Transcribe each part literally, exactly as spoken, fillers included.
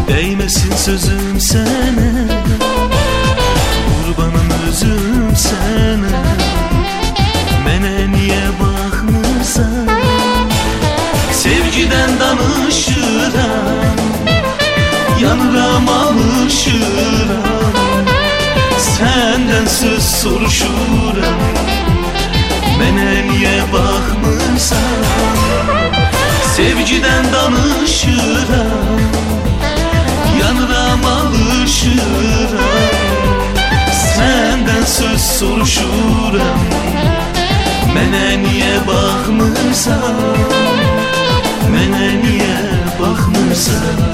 Değmesin sözüm sene, kurbanım özüm sene. Mene niye bakmırsan, sevgiden danışıram, yanıram alışıram. Senden söz soruşuram, mene niye bakmırsan. Sevgiden danışıram, yanıram alışıram. Senden söz soruşuram, mene niye bakmırsan. Mene niye bakmırsan.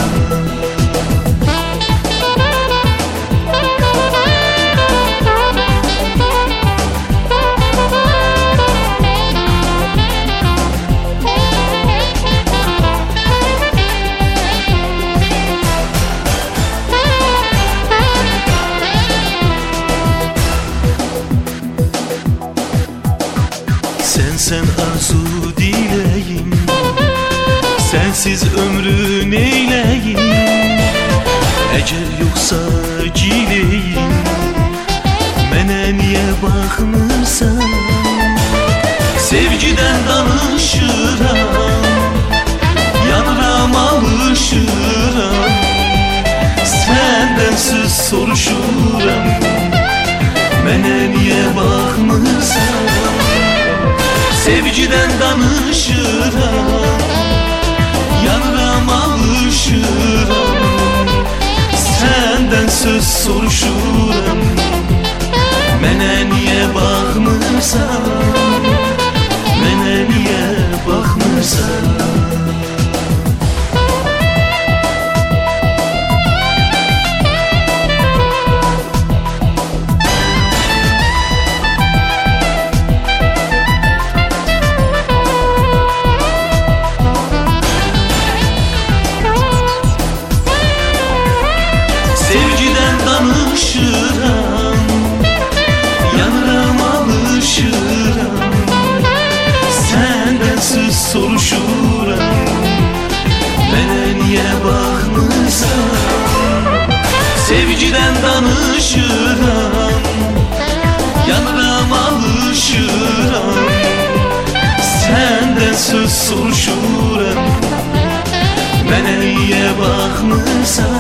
Sen sen arzu dileyim, sensiz ömrü neyleyim. Ecel yoksa cileyim, mene niye bakmırsan. Sevgiden danışıram, yanıram alışıram. Senden söz soruşuram, mene niye bakmırsan. Sevgiden danışıram, yanıram alışıram. Senden söz soruşuram, mene niye bakmırsan. Mene niye bakmırsan. Sevgiden danışıram, yanıram alışıram. Senden söz soruşuram, mene niye bakmırsan. Sevgiden danışıram, yanıram alışıram. Senden söz soruşuram, mene niye bakmırsan.